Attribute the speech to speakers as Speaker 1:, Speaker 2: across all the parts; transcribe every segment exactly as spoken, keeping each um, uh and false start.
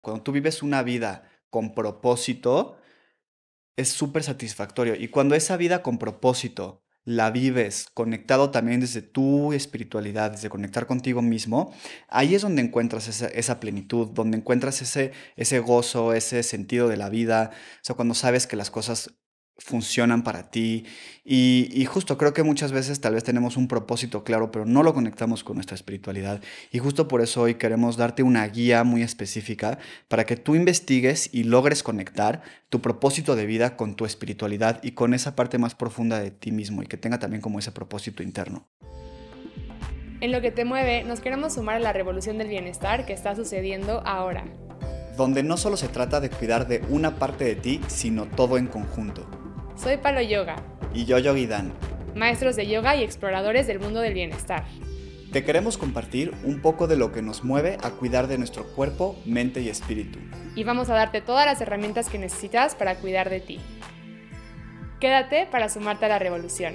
Speaker 1: Cuando tú vives una vida con propósito, es súper satisfactorio. Y cuando esa vida con propósito la vives conectado también desde tu espiritualidad, desde conectar contigo mismo, ahí es donde encuentras esa, esa plenitud, donde encuentras ese, ese gozo, ese sentido de la vida. O sea, cuando sabes que las cosas funcionan para ti. Y, y justo creo que muchas veces tal vez tenemos un propósito claro, pero no lo conectamos con nuestra espiritualidad. Y justo por eso hoy queremos darte una guía muy específica para que tú investigues y logres conectar tu propósito de vida con tu espiritualidad y con esa parte más profunda de ti mismo y que tenga también como ese propósito interno.
Speaker 2: En Lo que te mueve, nos queremos sumar a la revolución del bienestar que está sucediendo ahora.
Speaker 1: Donde no solo se trata de cuidar de una parte de ti, sino todo en conjunto.
Speaker 2: Soy Palo Yoga,
Speaker 1: Y yo, Yogi Dan.
Speaker 2: maestros de yoga y exploradores del mundo del bienestar.
Speaker 1: Te queremos compartir un poco de lo que nos mueve a cuidar de nuestro cuerpo, mente y espíritu.
Speaker 2: Y vamos a darte todas las herramientas que necesitas para cuidar de ti. Quédate para sumarte a la revolución.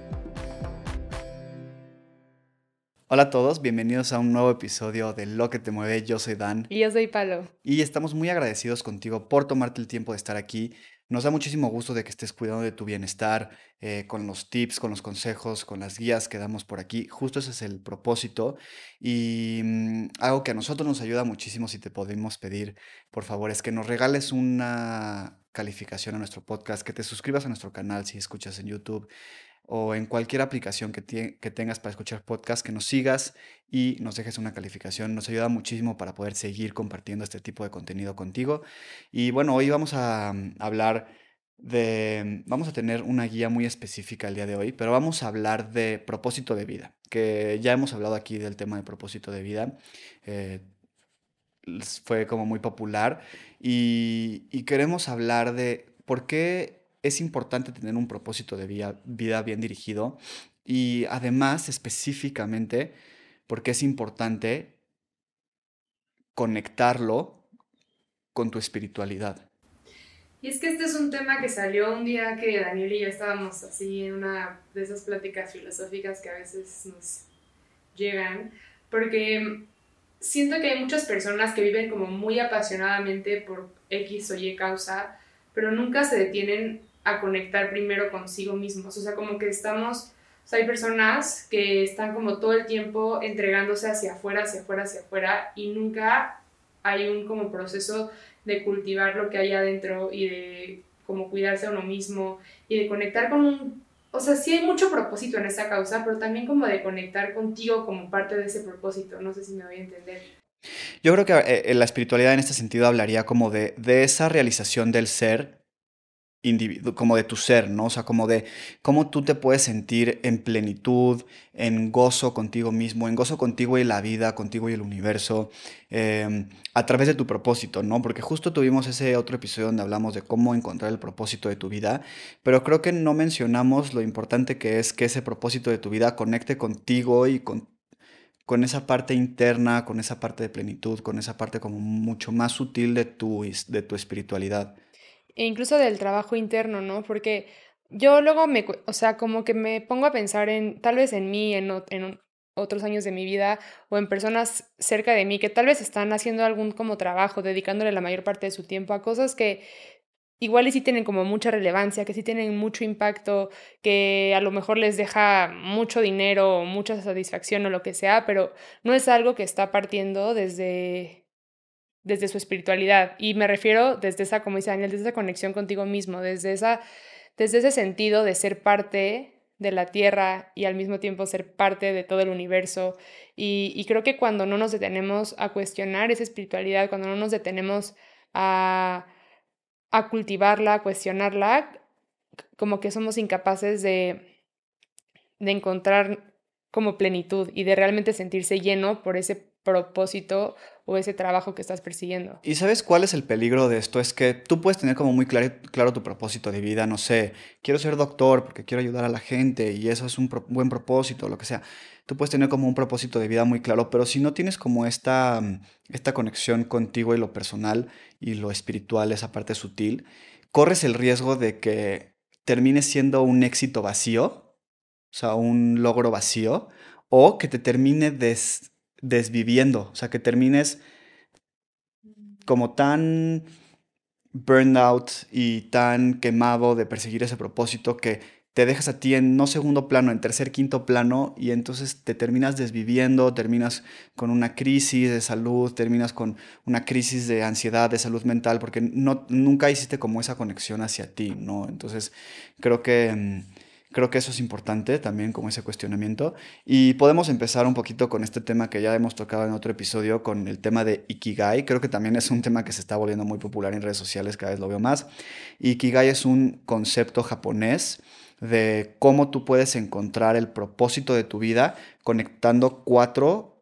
Speaker 1: Hola a todos, bienvenidos a un nuevo episodio de Lo que te mueve. Yo soy Dan.
Speaker 2: Y yo soy Palo.
Speaker 1: Y estamos muy agradecidos contigo por tomarte el tiempo de estar aquí. Nos da muchísimo gusto de que estés cuidando de tu bienestar, eh, con los tips, con los consejos, con las guías que damos por aquí. Justo ese es el propósito. Y mm, algo que a nosotros nos ayuda muchísimo, si te podemos pedir, por favor, es que nos regales una calificación a nuestro podcast, que te suscribas a nuestro canal si escuchas en YouTube o en cualquier aplicación que, tie- que tengas para escuchar podcast, que nos sigas y nos dejes una calificación. Nos ayuda muchísimo para poder seguir compartiendo este tipo de contenido contigo. Y bueno, hoy vamos a mm, hablar de, vamos a tener una guía muy específica el día de hoy, pero vamos a hablar de propósito de vida, que ya hemos hablado aquí del tema de propósito de vida. eh, s- Fue como muy popular y, y queremos hablar de por qué es importante tener un propósito de vida, vida bien dirigido y además específicamente por qué es importante conectarlo con tu espiritualidad.
Speaker 2: Y es que este es un tema que salió un día que Daniel y yo estábamos así en una de esas pláticas filosóficas que a veces nos llegan, porque siento que hay muchas personas que viven como muy apasionadamente por X o Y causa, pero nunca se detienen a conectar primero consigo mismos. O sea, como que estamos, o sea, hay personas que están como todo el tiempo entregándose hacia afuera, hacia afuera, hacia afuera, y nunca hay un como proceso de cultivar lo que hay adentro y de como cuidarse a uno mismo y de conectar con un, o sea, sí hay mucho propósito en esa causa, pero también como de conectar contigo como parte de ese propósito. No sé si me voy a entender.
Speaker 1: Yo creo que eh, eh, la espiritualidad en este sentido hablaría como de, de esa realización del ser individu- como de tu ser, ¿no? O sea, como de cómo tú te puedes sentir en plenitud, en gozo contigo mismo, en gozo contigo y la vida, contigo y el universo, eh, a través de tu propósito, ¿no? Porque justo tuvimos ese otro episodio donde hablamos de cómo encontrar el propósito de tu vida, pero creo que no mencionamos lo importante que es que ese propósito de tu vida conecte contigo y con con esa parte interna, con esa parte de plenitud, con esa parte como mucho más sutil de tu, is- de tu espiritualidad.
Speaker 2: E incluso del trabajo interno, ¿no? Porque yo luego me, cu- o sea, como que me pongo a pensar en, tal vez en mí, en, ot- en un- otros años de mi vida, o en personas cerca de mí que tal vez están haciendo algún como trabajo, dedicándole la mayor parte de su tiempo a cosas que igual y sí tienen como mucha relevancia, que sí tienen mucho impacto, que a lo mejor les deja mucho dinero o mucha satisfacción o lo que sea, pero no es algo que está partiendo desde desde su espiritualidad. Y me refiero desde esa, como dice Daniel, desde esa conexión contigo mismo, desde, esa, desde ese sentido de ser parte de la tierra y al mismo tiempo ser parte de todo el universo. Y, y creo que cuando no nos detenemos a cuestionar esa espiritualidad, cuando no nos detenemos a, a cultivarla, a cuestionarla, como que somos incapaces de, de encontrar como plenitud y de realmente sentirse lleno por ese propósito o ese trabajo que estás persiguiendo.
Speaker 1: ¿Y sabes cuál es el peligro de esto? Es que tú puedes tener como muy claro, claro tu propósito de vida, no sé, quiero ser doctor porque quiero ayudar a la gente y eso es un pro- buen propósito, lo que sea. Tú puedes tener como un propósito de vida muy claro, pero si no tienes como esta, mm, esta conexión contigo y lo personal y lo espiritual, esa parte sutil, corres el riesgo de que termine siendo un éxito vacío, o sea, un logro vacío, o que te termine des- desviviendo, o sea, que termines como tan burned out y tan quemado de perseguir ese propósito que te dejas a ti en no segundo plano, en tercer, quinto plano y entonces te terminas desviviendo, terminas con una crisis de salud, terminas con una crisis de ansiedad, de salud mental, porque no, nunca hiciste como esa conexión hacia ti, ¿no? Entonces creo que... mm, Creo que eso es importante también, como ese cuestionamiento. Y podemos empezar un poquito con este tema que ya hemos tocado en otro episodio, con el tema de Ikigai. Creo que también es un tema que se está volviendo muy popular en redes sociales, cada vez lo veo más. Ikigai es un concepto japonés de cómo tú puedes encontrar el propósito de tu vida conectando cuatro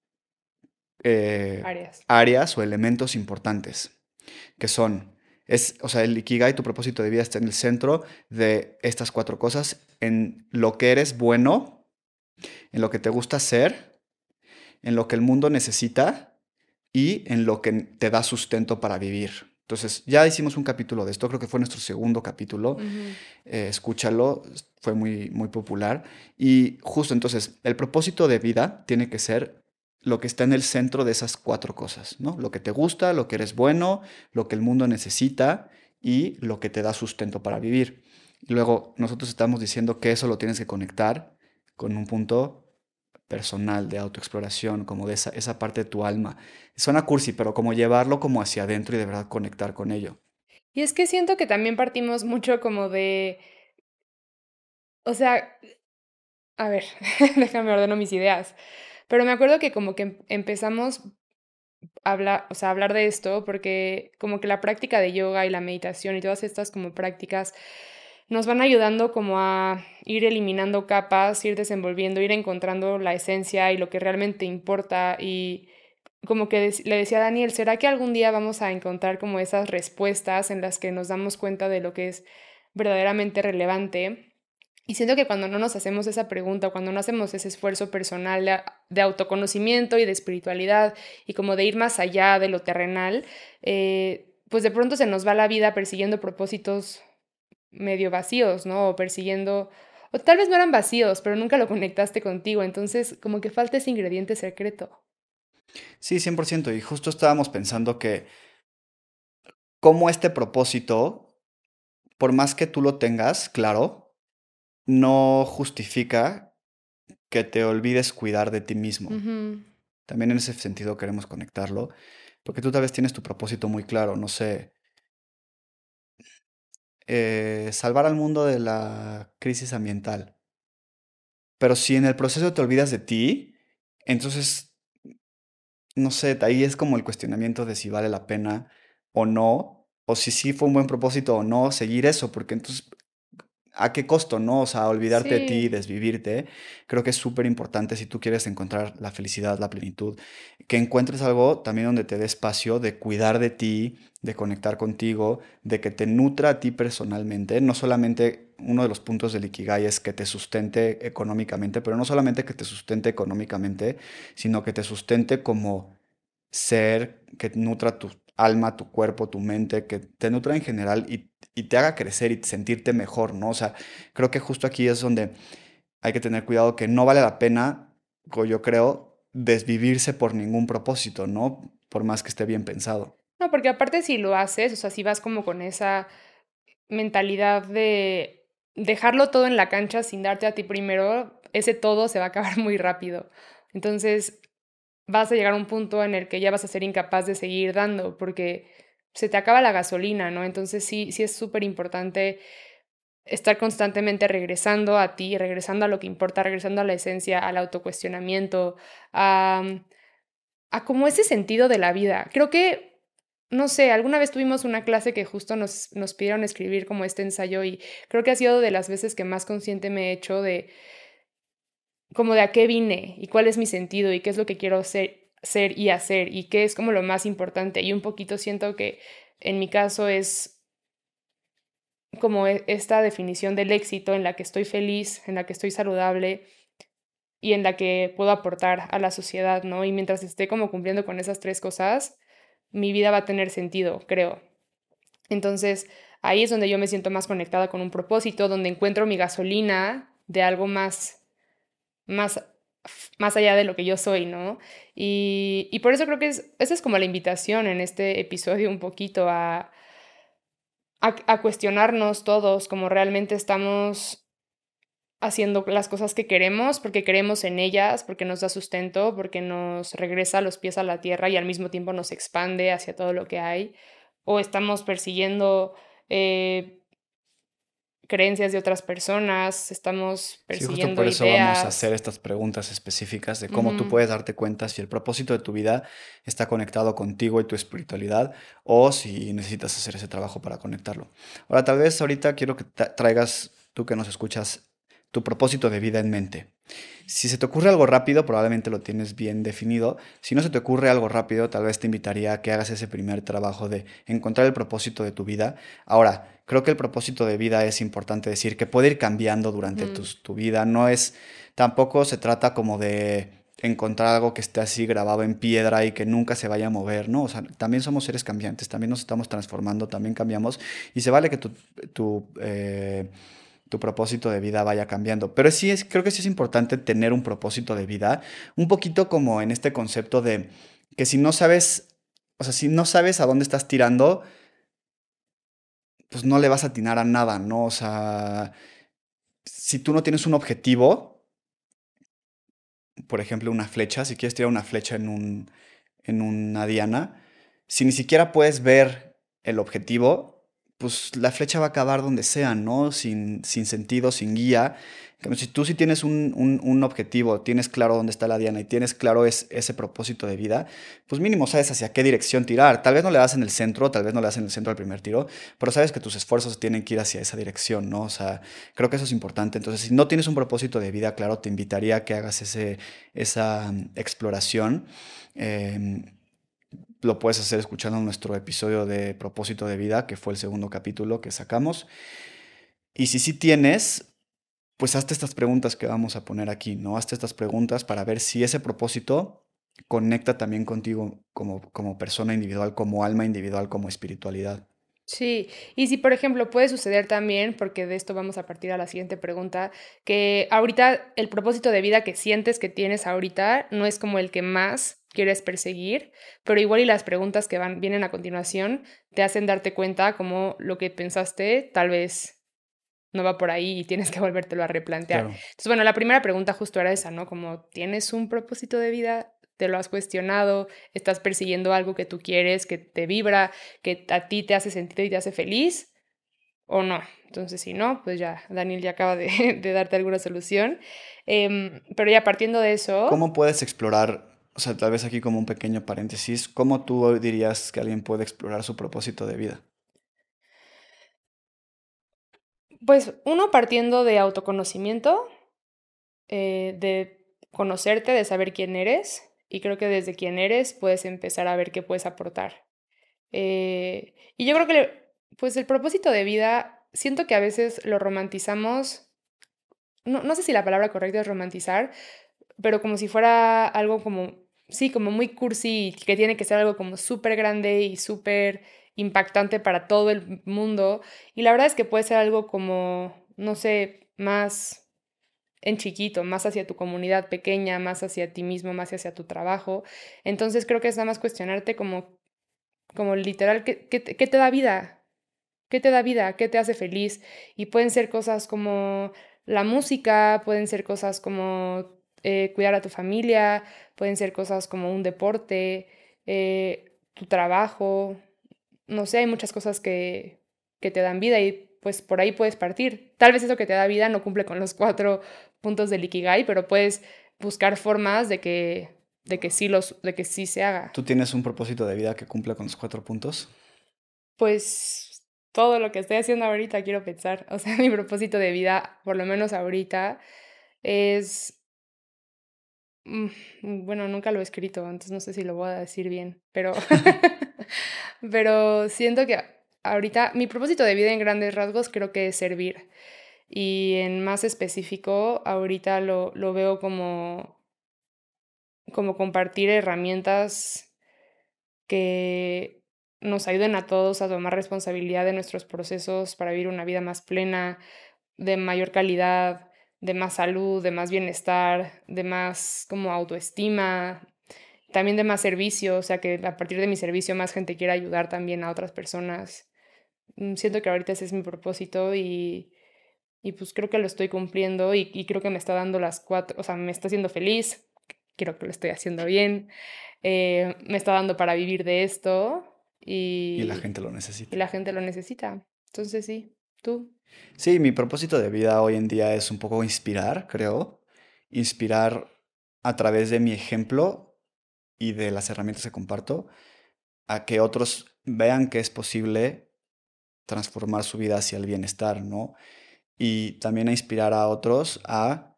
Speaker 1: eh,
Speaker 2: Áreas.
Speaker 1: áreas o elementos importantes que son, es, o sea, el Ikigai, tu propósito de vida está en el centro de estas cuatro cosas, en lo que eres bueno, en lo que te gusta hacer, en lo que el mundo necesita y en lo que te da sustento para vivir. Entonces, ya hicimos un capítulo de esto, creo que fue nuestro segundo capítulo,
Speaker 2: Ujú.
Speaker 1: eh, escúchalo, fue muy, muy popular. Y justo entonces, el propósito de vida tiene que ser lo que está en el centro de esas cuatro cosas, ¿no? Lo que te gusta, lo que eres bueno, lo que el mundo necesita y lo que te da sustento para vivir. Y luego nosotros estamos diciendo que eso lo tienes que conectar con un punto personal de autoexploración, como de esa, esa parte de tu alma. Suena cursi, pero como llevarlo como hacia adentro y de verdad conectar con ello.
Speaker 2: Y es que siento que también partimos mucho como de, o sea, a ver, déjame ordeno mis ideas, pero me acuerdo que como que em- empezamos a hablar, o sea, a hablar de esto porque como que la práctica de yoga y la meditación y todas estas como prácticas nos van ayudando como a ir eliminando capas, ir desenvolviendo, ir encontrando la esencia y lo que realmente importa y como que dec- le decía a Daniel, ¿será que algún día vamos a encontrar como esas respuestas en las que nos damos cuenta de lo que es verdaderamente relevante? Y siento que cuando no nos hacemos esa pregunta, cuando no hacemos ese esfuerzo personal de, de autoconocimiento y de espiritualidad y como de ir más allá de lo terrenal, eh, pues de pronto se nos va la vida persiguiendo propósitos medio vacíos, ¿no? O persiguiendo, o tal vez no eran vacíos, pero nunca lo conectaste contigo, entonces como que falta ese ingrediente secreto.
Speaker 1: Sí, cien por ciento. Y justo estábamos pensando que cómo este propósito, por más que tú lo tengas, claro, no justifica que te olvides cuidar de ti mismo.
Speaker 2: Ujú.
Speaker 1: También en ese sentido queremos conectarlo, porque tú tal vez tienes tu propósito muy claro, no sé, eh, salvar al mundo de la crisis ambiental. Pero si en el proceso te olvidas de ti, entonces, no sé, ahí es como el cuestionamiento de si vale la pena o no, o si sí fue un buen propósito o no seguir eso, porque entonces ¿a qué costo, no? O sea, olvidarte de ti,
Speaker 2: Sí,
Speaker 1: desvivirte. Creo que es súper importante si tú quieres encontrar la felicidad, la plenitud, que encuentres algo también donde te dé espacio de cuidar de ti, de conectar contigo, de que te nutra a ti personalmente. No solamente uno de los puntos del Ikigai es que te sustente económicamente, pero no solamente que te sustente económicamente, sino que te sustente como ser, que nutra tu alma, tu cuerpo, tu mente, que te nutra en general y, y te haga crecer y sentirte mejor, ¿no? O sea, creo que justo aquí es donde hay que tener cuidado que no vale la pena, o yo creo, desvivirse por ningún propósito, ¿no? Por más que esté bien pensado.
Speaker 2: no, porque aparte si lo haces, o sea, si vas como con esa mentalidad de dejarlo todo en la cancha sin darte a ti primero, ese todo se va a acabar muy rápido. Entonces, vas a llegar a un punto en el que ya vas a ser incapaz de seguir dando porque se te acaba la gasolina, ¿no? Entonces sí, sí es súper importante estar constantemente regresando a ti, regresando a lo que importa, regresando a la esencia, al autocuestionamiento, a, a como ese sentido de la vida. Creo que, no sé, alguna vez tuvimos una clase que justo nos, nos pidieron escribir como este ensayo y creo que ha sido de las veces que más consciente me he hecho de como de a qué vine y cuál es mi sentido y qué es lo que quiero ser, ser y hacer y qué es como lo más importante. Y un poquito siento que en mi caso es como e- esta definición del éxito en la que estoy feliz, en la que estoy saludable y en la que puedo aportar a la sociedad, ¿no? Y mientras esté como cumpliendo con esas tres cosas, mi vida va a tener sentido, creo. Entonces, ahí es donde yo me siento más conectada con un propósito, donde encuentro mi gasolina de algo más, más más allá de lo que yo soy, ¿no? Y, y por eso creo que es, esa es como la invitación en este episodio un poquito a, a, a cuestionarnos todos, como realmente estamos haciendo las cosas que queremos, porque queremos en ellas, porque nos da sustento, porque nos regresa los pies a la tierra y al mismo tiempo nos expande hacia todo lo que hay, o estamos persiguiendo eh, creencias de otras personas, estamos
Speaker 1: Sí, justo
Speaker 2: persiguiendo
Speaker 1: por eso vamos a hacer
Speaker 2: ideas.
Speaker 1: estas preguntas específicas de cómo tú
Speaker 2: Ujú.
Speaker 1: puedes darte cuenta si el propósito de tu vida está conectado contigo y tu espiritualidad o si necesitas hacer ese trabajo para conectarlo. Ahora, tal vez ahorita quiero que tra- traigas, tú que nos escuchas, tu propósito de vida en mente. Si se te ocurre algo rápido, probablemente lo tienes bien definido. Si no se te ocurre algo rápido, tal vez te invitaría a que hagas ese primer trabajo de encontrar el propósito de tu vida. Ahora, creo que el propósito de vida es importante decir que puede ir cambiando durante
Speaker 2: Ujú.
Speaker 1: tus- tu vida. No es, tampoco se trata como de encontrar algo que esté así grabado en piedra y que nunca se vaya a mover, ¿no? O sea, también somos seres cambiantes, también nos estamos transformando, también cambiamos y se vale que tu, tu, eh, tu propósito de vida vaya cambiando. Pero sí es, creo que sí es importante tener un propósito de vida, un poquito como en este concepto de que si no sabes, o sea, si no sabes a dónde estás tirando, pues no le vas a atinar a nada, ¿no? O sea, si tú no tienes un objetivo, por ejemplo, una flecha, si quieres tirar una flecha en un, en una diana, si ni siquiera puedes ver el objetivo, pues la flecha va a acabar donde sea, ¿no? Sin, sin sentido, sin guía. En cambio, si tú sí tienes un, un- un objetivo, tienes claro dónde está la diana y tienes claro es, ese propósito de vida, pues mínimo sabes hacia qué dirección tirar. Tal vez no le das en el centro, tal vez no le das en el centro al primer tiro, pero sabes que tus esfuerzos tienen que ir hacia esa dirección, ¿no? O sea, creo que eso es importante. Entonces, si no tienes un propósito de vida, claro, te invitaría a que hagas ese, esa mm, exploración. Em, lo puedes hacer escuchando nuestro episodio de propósito de vida, que fue el segundo capítulo que sacamos. Y si sí tienes, pues hazte estas preguntas que vamos a poner aquí, ¿no? Hazte estas preguntas para ver si ese propósito conecta también contigo como, como persona individual, como alma individual, como espiritualidad.
Speaker 2: Sí, y si por ejemplo puede suceder también, porque de esto vamos a partir a la siguiente pregunta, que ahorita el propósito de vida que sientes que tienes ahorita no es como el que más quieres perseguir, pero igual y las preguntas que van, vienen a continuación te hacen darte cuenta como lo que pensaste tal vez no va por ahí y tienes que volvértelo a replantear.
Speaker 1: Claro.
Speaker 2: Entonces, bueno, la primera pregunta justo era esa, ¿no? Como, ¿tienes un propósito de vida? ¿Te lo has cuestionado? ¿Estás persiguiendo algo que tú quieres, que te vibra, que a ti te hace sentido y te hace feliz? ¿O no? Entonces, si no, pues ya, Daniel ya acaba de, de darte alguna solución. Em, pero ya partiendo de eso,
Speaker 1: ¿Cómo puedes explorar, o sea, tal vez aquí como un pequeño paréntesis, cómo tú dirías que alguien puede explorar su propósito de vida?
Speaker 2: pues uno partiendo de autoconocimiento, eh, de conocerte, de saber quién eres, y creo que desde quién eres puedes empezar a ver qué puedes aportar. Eh, y yo creo que, pues el propósito de vida, siento que a veces lo romantizamos, no, no sé si la palabra correcta es romantizar, pero como si fuera algo como, sí, como muy cursi, que tiene que ser algo como súper grande y súper impactante para todo el mundo. Y la verdad es que puede ser algo como, no sé, más en chiquito, más hacia tu comunidad pequeña, más hacia ti mismo, más hacia tu trabajo. Entonces creo que es nada más cuestionarte como, como literal, ¿qué, qué, te- qué te da vida? ¿Qué te da vida? ¿Qué te hace feliz? Y pueden ser cosas como la música, pueden ser cosas como eh, cuidar a tu familia, pueden ser cosas como un deporte, eh, tu trabajo, no sé, hay muchas cosas que, que te dan vida y pues por ahí puedes partir. Tal vez eso que te da vida no cumple con los cuatro puntos del Ikigai, pero puedes buscar formas de que, de que sí los, de que sí se haga.
Speaker 1: ¿Tú tienes un propósito de vida que cumpla con los cuatro puntos?
Speaker 2: Pues todo lo que estoy haciendo ahorita quiero pensar. O sea, mi propósito de vida, por lo menos ahorita, es... mm, bueno, nunca lo he escrito, entonces no sé si lo voy a decir bien, pero... pero siento que ahorita mi propósito de vida en grandes rasgos creo que es servir. Y en más específico, ahorita lo, lo veo como, como compartir herramientas que nos ayuden a todos a tomar responsabilidad de nuestros procesos para vivir una vida más plena, de mayor calidad, de más salud, de más bienestar, de más como autoestima, también de más servicio, o sea, que a partir de mi servicio más gente quiera ayudar también a otras personas. Mm, Siento que ahorita ese es mi propósito y, y pues creo que lo estoy cumpliendo y, y creo que me está dando las cuatro, o sea, me está haciendo feliz, creo que lo estoy haciendo bien, eh, me está dando para vivir de esto
Speaker 1: Y la
Speaker 2: y,
Speaker 1: gente lo
Speaker 2: y
Speaker 1: necesita.
Speaker 2: la gente lo necesita. Entonces sí, tú.
Speaker 1: Sí, mi propósito de vida hoy en día es un poco inspirar, creo. Inspirar a través de mi ejemplo y de las herramientas que comparto a que otros vean que es posible transformar su vida hacia el bienestar, ¿no? Y también a inspirar a otros a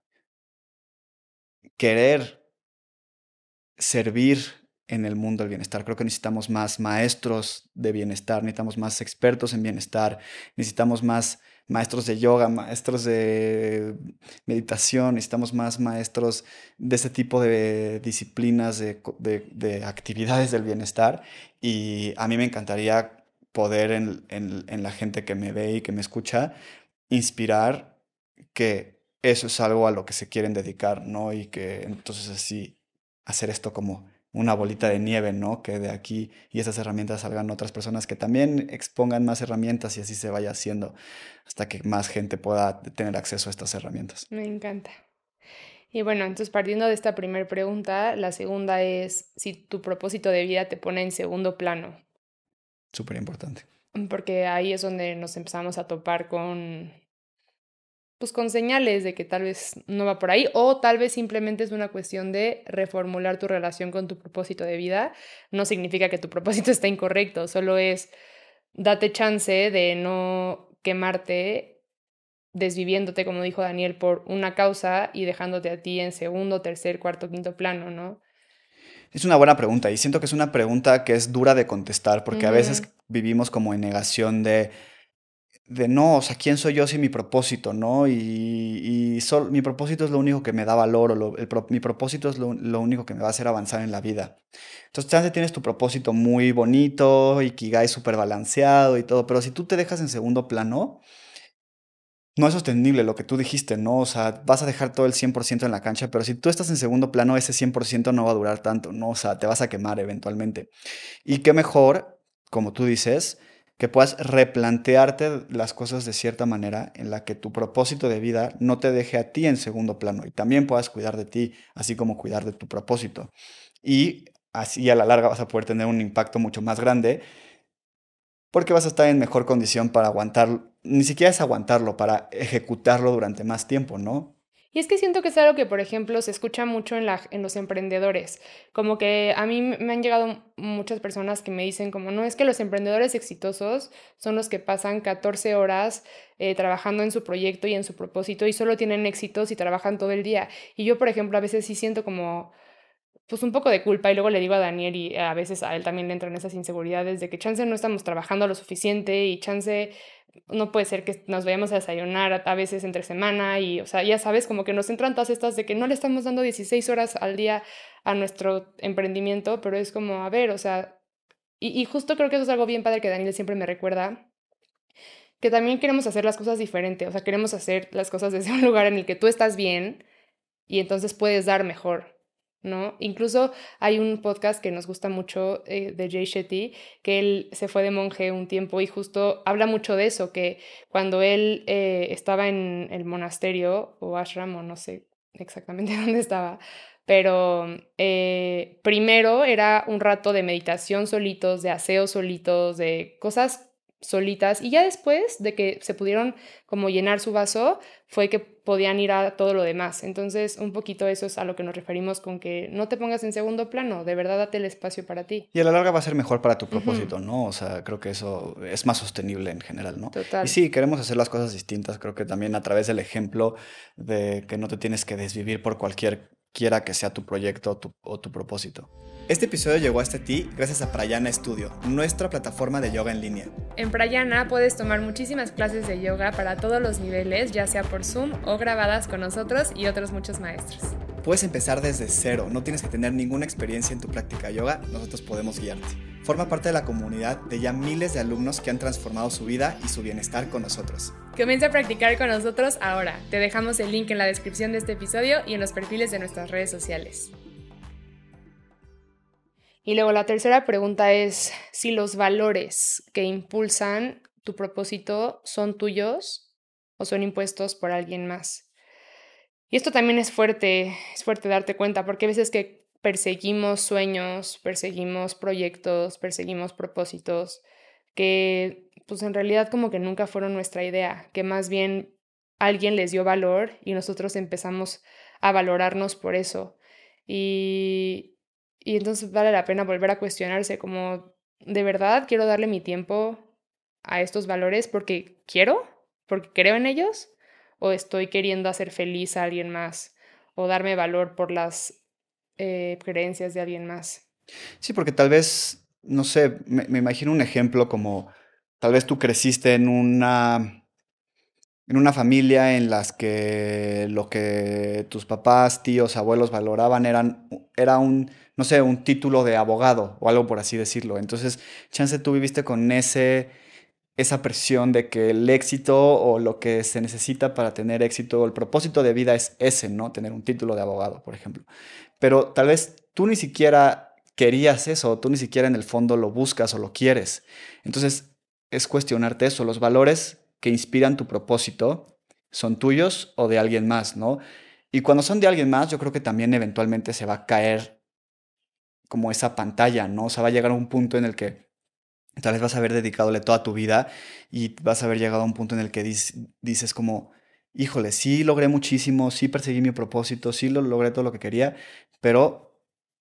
Speaker 1: querer servir en el mundo del bienestar. Creo que necesitamos más maestros de bienestar, necesitamos más expertos en bienestar, necesitamos más maestros de yoga, maestros de meditación, necesitamos más maestros de este tipo de disciplinas, de, co- de- de actividades del bienestar. Y a mí me encantaría poder en, en- en la gente que me ve y que me escucha, inspirar que eso es algo a lo que se quieren dedicar, ¿no? Y que entonces así hacer esto como una bolita de nieve, ¿no? Que de aquí y esas herramientas salgan otras personas que también expongan más herramientas y así se vaya haciendo hasta que más gente pueda tener acceso a estas herramientas.
Speaker 2: Me encanta. Y bueno, entonces partiendo de esta primera pregunta, la segunda es si tu propósito de vida te pone en segundo plano,
Speaker 1: Súper importante.
Speaker 2: porque ahí es donde nos empezamos a topar con, pues con señales de que tal vez no va por ahí o tal vez simplemente es una cuestión de reformular tu relación con tu propósito de vida. No significa que tu propósito esté incorrecto, solo es date chance de no quemarte desviviéndote, como dijo Daniel, por una causa y dejándote a ti en segundo, tercer, cuarto, quinto plano, ¿no?
Speaker 1: Es una buena pregunta y siento que es una pregunta que es dura de contestar porque a veces
Speaker 2: Ujú.
Speaker 1: vivimos como en negación de de no, o sea, ¿quién soy yo sin mi propósito, no? Y, y sol- mi propósito es lo único que me da valor, o lo- el pro- mi propósito es lo, lo único que me va a hacer avanzar en la vida. Entonces, chance tienes tu propósito muy bonito, Ikigai súper balanceado y todo, pero si tú te dejas en segundo plano, no es sostenible lo que tú dijiste, ¿no? O sea, vas a dejar todo el cien por ciento en la cancha, pero si tú estás en segundo plano, ese cien por ciento no va a durar tanto, ¿no? O sea, te vas a quemar eventualmente. Y qué mejor, como tú dices, que puedas replantearte las cosas de cierta manera en la que tu propósito de vida no te deje a ti en segundo plano y también puedas cuidar de ti, así como cuidar de tu propósito. Y así a la larga vas a poder tener un impacto mucho más grande porque vas a estar en mejor condición para aguantar, ni siquiera es aguantarlo, para ejecutarlo durante más tiempo, ¿no?
Speaker 2: Y es que siento que es algo que, por ejemplo, se escucha mucho en, la, en los emprendedores. Como que a mí me han llegado muchas personas que me dicen como, no, es que los emprendedores exitosos son los que pasan catorce horas eh, trabajando en su proyecto y en su propósito y solo tienen éxitos y trabajan todo el día. Y yo, por ejemplo, a veces sí siento como pues un poco de culpa y luego le digo a Daniel y a veces a él también le entran esas inseguridades de que chance no estamos trabajando lo suficiente y chance no puede ser que nos vayamos a desayunar a, a veces entre semana y, o sea, ya sabes, como que nos entran todas estas de que no le estamos dando dieciséis horas al día a nuestro emprendimiento, pero es como, a ver, o sea, y, y justo creo que eso es algo bien padre que Daniel siempre me recuerda, que también queremos hacer las cosas diferente, o sea, queremos hacer las cosas desde un lugar en el que tú estás bien y entonces puedes dar mejor, ¿no? Incluso hay un podcast que nos gusta mucho eh, de Jay Shetty, que él se fue de monje un tiempo y justo habla mucho de eso, que cuando él eh, estaba en el monasterio o ashram o no sé exactamente dónde estaba, pero eh, primero era un rato de meditación solitos, de aseo solitos, de cosas solitas y ya después de que se pudieron como llenar su vaso, fue que podían ir a todo lo demás. Entonces, un poquito eso es a lo que nos referimos con que no te pongas en segundo plano, de verdad date el espacio para ti.
Speaker 1: Y a la larga va a ser mejor para tu
Speaker 2: Ujú.
Speaker 1: propósito, ¿no? O sea, creo que eso es más sostenible en general, ¿no? Y
Speaker 2: Total.
Speaker 1: sí, queremos hacer las cosas distintas, creo que también a través del ejemplo de que no te tienes que desvivir por cualquier quiera que sea tu proyecto o tu, o tu propósito. Este episodio llegó hasta ti gracias a Prayana Studio, nuestra plataforma de yoga en línea.
Speaker 2: En Prayana puedes tomar muchísimas clases de yoga para todos los niveles, ya sea por Zoom o grabadas con nosotros y otros muchos maestros.
Speaker 1: Puedes empezar desde cero, no tienes que tener ninguna experiencia en tu práctica de yoga, nosotros podemos guiarte. Forma parte de la comunidad de ya miles de alumnos que han transformado su vida y su bienestar con nosotros.
Speaker 2: Comienza a practicar con nosotros ahora. Te dejamos el link en la descripción de este episodio y en los perfiles de nuestras redes sociales. Y luego la tercera pregunta es si los valores que impulsan tu propósito son tuyos o son impuestos por alguien más. Y esto también es fuerte, es fuerte darte cuenta, porque a veces que perseguimos sueños, perseguimos proyectos, perseguimos propósitos, que pues en realidad como que nunca fueron nuestra idea, que más bien alguien les dio valor y nosotros empezamos a valorarnos por eso. Y, y entonces vale la pena volver a cuestionarse como, ¿de verdad quiero darle mi tiempo a estos valores porque quiero? ¿Porque creo en ellos? ¿O estoy queriendo hacer feliz a alguien más? ¿O darme valor por las eh, creencias de alguien más?
Speaker 1: Sí, porque tal vez, no sé, me, me imagino un ejemplo como tal vez tú creciste en una, en una familia en las que lo que tus papás, tíos, abuelos valoraban eran, era un, no sé, un título de abogado o algo por así decirlo. Entonces, chance tú viviste con ese, esa presión de que el éxito o lo que se necesita para tener éxito, el propósito de vida es ese, ¿no? Tener un título de abogado, por ejemplo. Pero tal vez tú ni siquiera querías eso, tú ni siquiera en el fondo lo buscas o lo quieres. Entonces, es cuestionarte eso, los valores que inspiran tu propósito son tuyos o de alguien más, ¿no? Y cuando son de alguien más, yo creo que también eventualmente se va a caer como esa pantalla, ¿no? O sea, va a llegar a un punto en el que tal vez vas a haber dedicadole toda tu vida y vas a haber llegado a un punto en el que dices, dices como, híjole, sí logré muchísimo, sí perseguí mi propósito, sí lo logré todo lo que quería, pero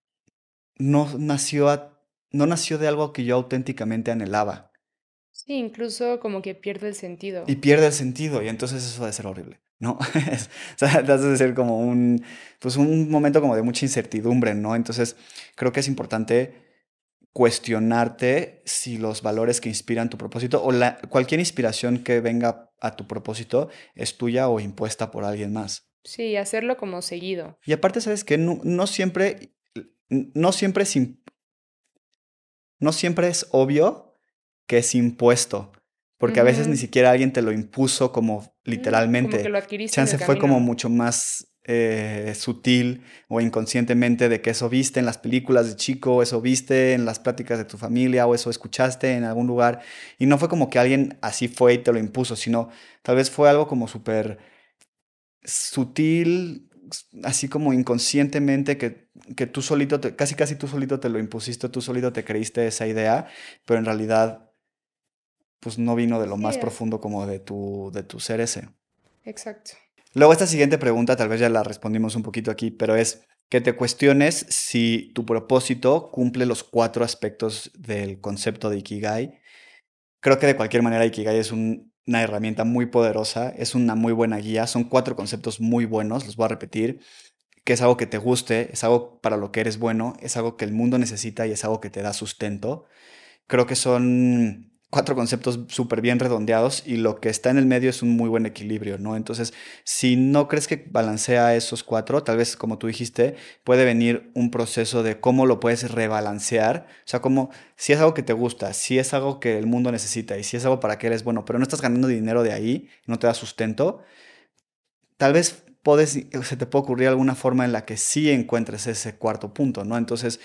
Speaker 1: no nació, a- no nació de algo que yo auténticamente anhelaba.
Speaker 2: Sí, incluso como que pierde el
Speaker 1: Y
Speaker 2: sentido.
Speaker 1: pierde el sentido, y entonces eso debe ser horrible, ¿no? Es- O sea, te hace de ser como un, pues un momento como de mucha incertidumbre, ¿no? Entonces, creo que es importante cuestionarte si los valores que inspiran tu propósito o la, cualquier inspiración que venga a tu propósito es tuya o impuesta por alguien más.
Speaker 2: Sí, hacerlo como seguido.
Speaker 1: Y aparte, ¿sabes qué? No, no siempre, no siempre es, im- no siempre es obvio que es impuesto, porque a veces ni
Speaker 2: Ujú.
Speaker 1: siquiera alguien te lo impuso como
Speaker 2: No, como que
Speaker 1: literalmente.
Speaker 2: lo adquiriste en el
Speaker 1: Chance fue como
Speaker 2: camino.
Speaker 1: mucho más eh, sutil o inconscientemente de que eso viste en las películas de chico, o eso viste en las pláticas de tu familia, o eso escuchaste en algún lugar. Y no fue como que alguien así fue y te lo impuso, sino tal vez fue algo como súper sutil, así como inconscientemente que, que tú solito, te- casi casi tú solito te lo impusiste, tú solito te creíste esa idea, pero en realidad pues no vino de lo
Speaker 2: Sí,
Speaker 1: más
Speaker 2: es-
Speaker 1: profundo como de tu, de tu ser ese.
Speaker 2: exacto.
Speaker 1: Luego esta siguiente pregunta, tal vez ya la respondimos un poquito aquí, pero es que te cuestiones si tu propósito cumple los cuatro aspectos del concepto de Ikigai. Creo que de cualquier manera Ikigai es un- una herramienta muy poderosa, es una muy buena guía, son cuatro conceptos muy buenos, los voy a repetir, que es algo que te guste, es algo para lo que eres bueno, es algo que el mundo necesita y es algo que te da sustento. Creo que son cuatro conceptos súper bien redondeados y lo que está en el medio es un muy buen equilibrio, ¿no? Entonces, si no crees que balancea esos cuatro, tal vez como tú dijiste, puede venir un proceso de cómo lo puedes rebalancear, o sea, como si es algo que te gusta, si es algo que el mundo necesita y si es algo para que eres bueno, pero no estás ganando dinero de ahí, no te da sustento, tal vez puedes, se te puede ocurrir alguna forma en la que sí encuentres ese cuarto punto, ¿no? Entonces,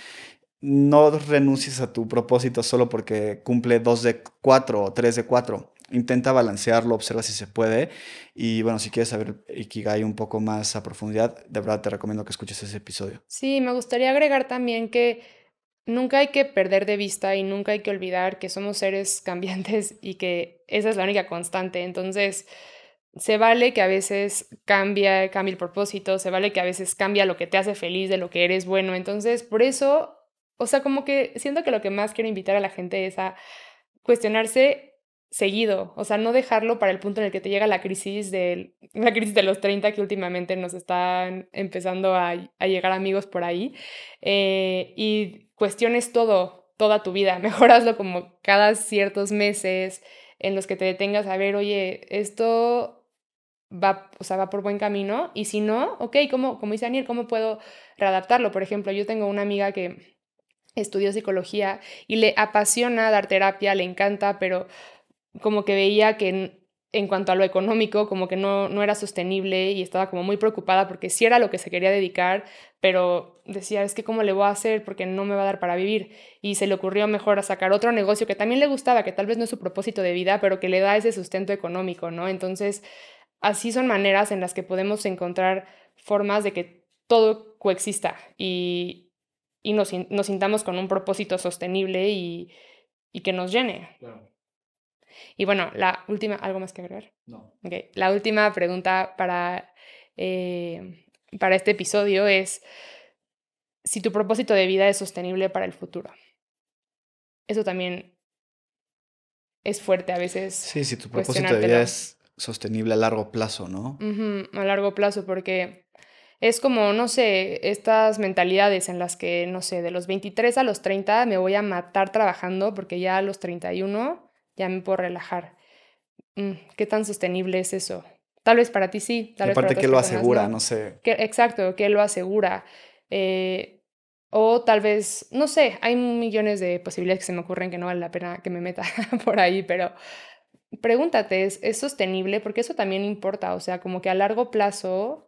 Speaker 1: no renuncies a tu propósito solo porque cumple dos de cuatro o tres de cuatro. Intenta balancearlo, observa si se puede. Y bueno, si quieres saber Ikigai un poco más a profundidad, de verdad te recomiendo que escuches ese episodio.
Speaker 2: Sí, me gustaría agregar también que nunca hay que perder de vista y nunca hay que olvidar que somos seres cambiantes y que esa es la única constante. Entonces, se vale que a veces cambia, cambie el propósito, se vale que a veces cambia lo que te hace feliz de lo que eres bueno. Entonces, por eso, o sea, como que siento que lo que más quiero invitar a la gente es a cuestionarse seguido, o sea, no dejarlo para el punto en el que te llega la crisis del, la crisis de los treinta que últimamente nos están empezando a, a llegar amigos por ahí, eh, y cuestiones todo, toda tu vida, mejor hazlo como cada ciertos meses en los que te detengas a ver, oye, esto va, o sea, va por buen camino, y si no, ok, ¿cómo, como dice Daniel, cómo puedo readaptarlo? Por ejemplo, yo tengo una amiga que estudió psicología y le apasiona dar terapia, le encanta, pero como que veía que en cuanto a lo económico, como que no, no era sostenible y estaba como muy preocupada porque sí era lo que se quería dedicar, pero decía, es que cómo le voy a hacer porque no me va a dar para vivir. Y se le ocurrió mejor a sacar otro negocio que también le gustaba, que tal vez no es su propósito de vida, pero que le da ese sustento económico, ¿no? Entonces, así son maneras en las que podemos encontrar formas de que todo coexista y, y nos, sin- nos sintamos con un propósito sostenible y, y que nos llene.
Speaker 1: Claro.
Speaker 2: Y bueno, la última, ¿algo más que agregar?
Speaker 1: No.
Speaker 2: Ok, la última pregunta para, eh, para este episodio es si tu propósito de vida es sostenible para el futuro. Eso también es fuerte a veces
Speaker 1: Sí, si tu propósito de vida
Speaker 2: cuestionártelo.
Speaker 1: es sostenible a largo plazo, ¿no?
Speaker 2: Ujú, a largo plazo, porque es como, no sé, estas mentalidades en las que, no sé, de los veintitrés a los treinta me voy a matar trabajando porque ya a los treinta y uno ya me puedo relajar. Mm, ¿qué tan sostenible es eso? Tal vez para ti sí,
Speaker 1: Y
Speaker 2: tal vez para
Speaker 1: aparte, ¿qué
Speaker 2: otras
Speaker 1: lo
Speaker 2: personas
Speaker 1: asegura?
Speaker 2: no.
Speaker 1: No sé.
Speaker 2: Que, exacto, ¿qué lo asegura? Eh, o tal vez, no sé, hay millones de posibilidades que se me ocurren que no vale la pena que me meta por ahí, pero pregúntate, ¿es, es sostenible? Porque eso también importa, o sea, como que a largo plazo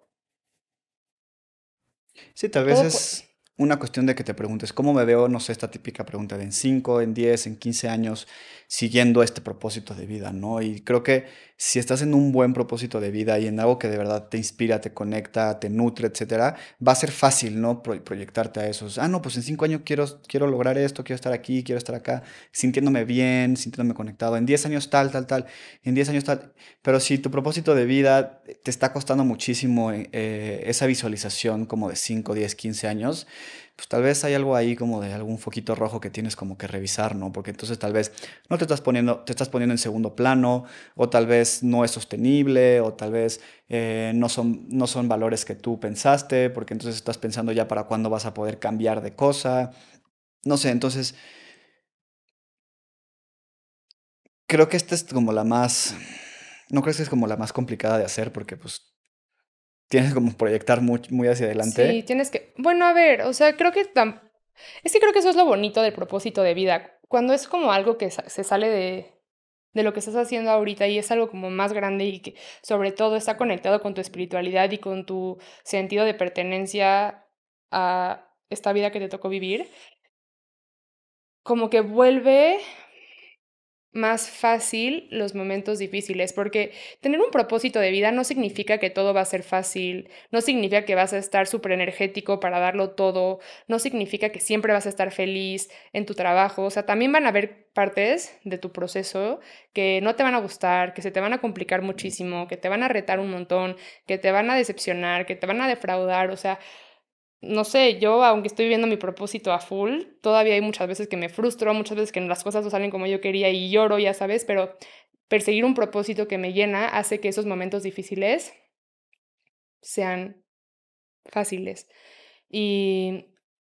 Speaker 1: Sí, tal vez
Speaker 2: todo puede...
Speaker 1: es una cuestión de que te preguntes, ¿cómo me veo? No sé, esta típica pregunta de en cinco, en diez, en quince años siguiendo este propósito de vida, ¿no? Y creo que si estás en un buen propósito de vida y en algo que de verdad te inspira, te conecta, te nutre, etcétera, va a ser fácil, ¿no? Pro- proyectarte a esos. Ah, no, pues en cinco años quiero, quiero lograr esto, quiero estar aquí, quiero estar acá, sintiéndome bien, sintiéndome conectado. En diez años tal, tal, tal. En diez años tal. Pero si tu propósito de vida te está costando muchísimo eh, eh, esa visualización como de cinco, diez, quince años, pues tal vez hay algo ahí como de algún foquito rojo que tienes como que revisar, ¿no? Porque entonces tal vez no te estás poniendo, te estás poniendo en segundo plano, o tal vez no es sostenible, o tal vez eh, no son, no son valores que tú pensaste, porque entonces estás pensando ya para cuándo vas a poder cambiar de cosa. No sé, entonces creo que esta es como la más, ¿no crees que es como la más complicada de hacer? Porque pues tienes como proyectar muy, muy hacia
Speaker 2: Sí,
Speaker 1: adelante.
Speaker 2: tienes que... Bueno, a ver, o sea, creo que... tam- Es que creo que eso es lo bonito del propósito de vida. Cuando es como algo que sa- se sale de, de lo que estás haciendo ahorita y es algo como más grande y que sobre todo está conectado con tu espiritualidad y con tu sentido de pertenencia a esta vida que te tocó vivir, como que vuelve más fácil los momentos difíciles, porque tener un propósito de vida no significa que todo va a ser fácil, no significa que vas a estar súper energético para darlo todo, no significa que siempre vas a estar feliz en tu trabajo, o sea, también van a haber partes de tu proceso que no te van a gustar, que se te van a complicar muchísimo, que te van a retar un montón, que te van a decepcionar, que te van a defraudar, o sea, no sé, yo aunque estoy viviendo mi propósito a full, todavía hay muchas veces que me frustro, muchas veces que las cosas no salen como yo quería y lloro, ya sabes, pero perseguir un propósito que me llena hace que esos momentos difíciles sean fáciles. Y,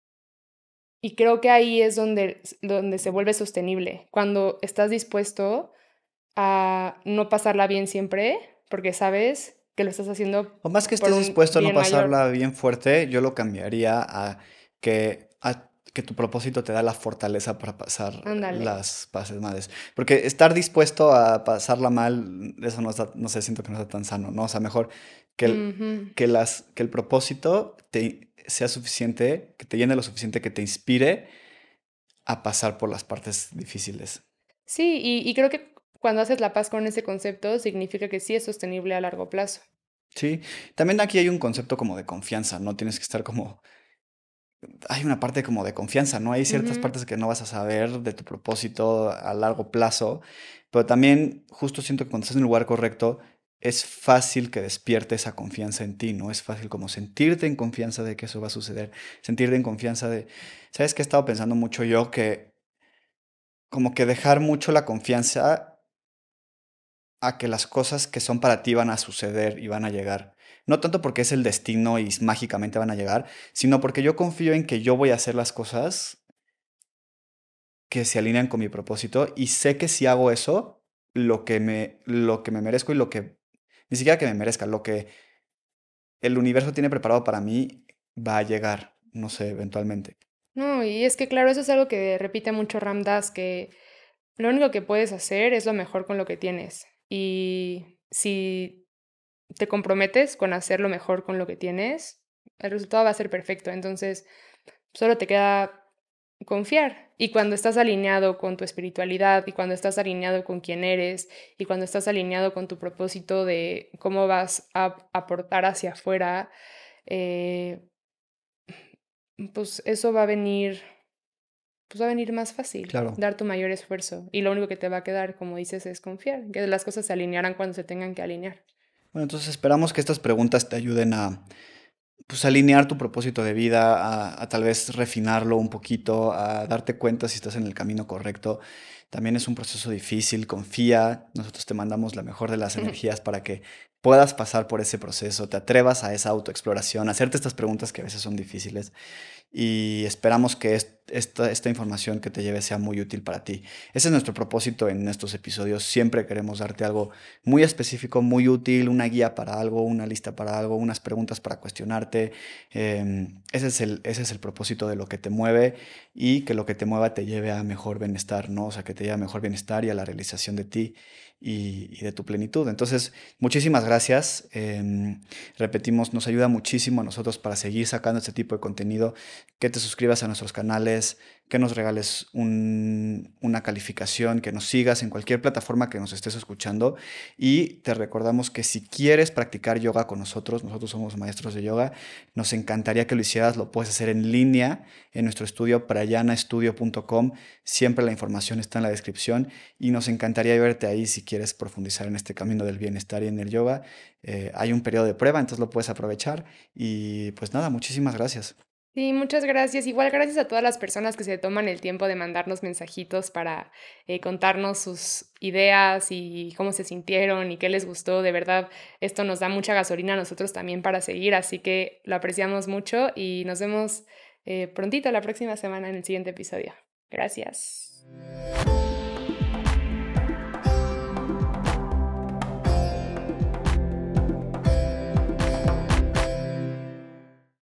Speaker 2: y creo que ahí es donde, donde se vuelve sostenible, cuando estás dispuesto a no pasarla bien siempre, porque sabes que lo estás haciendo
Speaker 1: O más que
Speaker 2: por
Speaker 1: estés
Speaker 2: un
Speaker 1: dispuesto a no
Speaker 2: bien mayor.
Speaker 1: pasarla bien fuerte, yo lo cambiaría a que, a que tu propósito te da la fortaleza para pasar
Speaker 2: Ándale.
Speaker 1: las pases males. Porque estar dispuesto a pasarla mal, eso no está, no sé, siento que no está tan sano, ¿no? O sea, mejor que el,
Speaker 2: Ujú.
Speaker 1: que las, que el propósito te sea suficiente, que te llene lo suficiente, que te inspire a pasar por las partes difíciles.
Speaker 2: Sí, y, y creo que cuando haces la paz con ese concepto, significa que sí es sostenible a largo plazo.
Speaker 1: Sí, también aquí hay un concepto como de confianza, no tienes que estar como hay una parte como de confianza, ¿no? Hay ciertas
Speaker 2: Ujú.
Speaker 1: partes que no vas a saber de tu propósito a largo plazo, pero también justo siento que cuando estás en el lugar correcto, es fácil que despierte esa confianza en ti, ¿no? Es fácil como sentirte en confianza de que eso va a suceder, sentirte en confianza de, ¿sabes qué he estado pensando mucho yo? Que como que dejar mucho la confianza a que las cosas que son para ti van a suceder y van a llegar. No tanto porque es el destino y mágicamente van a llegar, sino porque yo confío en que yo voy a hacer las cosas que se alinean con mi propósito y sé que si hago eso, lo que me, lo que me merezco y lo que, ni siquiera que me merezca, lo que el universo tiene preparado para mí va a llegar, no sé, eventualmente.
Speaker 2: No, y es que claro, eso es algo que repite mucho Ram Dass, que lo único que puedes hacer es lo mejor con lo que tienes. y si te comprometes con hacerlo mejor con lo que tienes, el resultado va a ser perfecto. Entonces, solo te queda confiar. Y cuando estás alineado con tu espiritualidad y cuando estás alineado con quién eres y cuando estás alineado con tu propósito de cómo vas a aportar hacia afuera, eh, pues eso va a venir, pues va a venir más fácil,
Speaker 1: Claro.
Speaker 2: dar tu mayor esfuerzo. Y lo único que te va a quedar, como dices, es confiar, que las cosas se alinearán cuando se tengan que alinear.
Speaker 1: Bueno, entonces esperamos que estas preguntas te ayuden a, pues, alinear tu propósito de vida, a, a tal vez refinarlo un poquito, a darte cuenta si estás en el camino correcto. También es un proceso difícil, confía. Nosotros te mandamos la mejor de las energías para que puedas pasar por ese proceso, te atrevas a esa autoexploración, a hacerte estas preguntas que a veces son difíciles y esperamos que est- esta, esta información que te lleve sea muy útil para ti. Ese es nuestro propósito en estos episodios. Siempre queremos darte algo muy específico, muy útil, una guía para algo, una lista para algo, unas preguntas para cuestionarte. Eh, ese es el, ese es el propósito de lo que te mueve y que lo que te mueva te lleve a mejor bienestar, ¿no? O sea, que te lleve a mejor bienestar y a la realización de ti y, y de tu plenitud. Entonces, muchísimas gracias. Em, repetimos, nos ayuda muchísimo a nosotros para seguir sacando este tipo de contenido, que te suscribas a nuestros canales, que nos regales un- una calificación, que nos sigas en cualquier plataforma que nos estés escuchando. Y te recordamos que si quieres practicar yoga con nosotros, nosotros somos maestros de yoga, nos encantaría que lo hicieras, lo puedes hacer en línea en nuestro estudio prayana studio punto com. Siempre la información está en la descripción y nos encantaría verte ahí si quieres profundizar en este camino del bienestar y en el yoga. Eh, hay un periodo de prueba, entonces lo puedes aprovechar. Y pues nada, muchísimas gracias.
Speaker 2: Sí, muchas gracias. Igual gracias a todas las personas que se toman el tiempo de mandarnos mensajitos para eh, contarnos sus ideas y cómo se sintieron y qué les gustó. De verdad, esto nos da mucha gasolina a nosotros también para seguir, así que lo apreciamos mucho y nos vemos eh, prontito la próxima semana en el siguiente episodio. Gracias.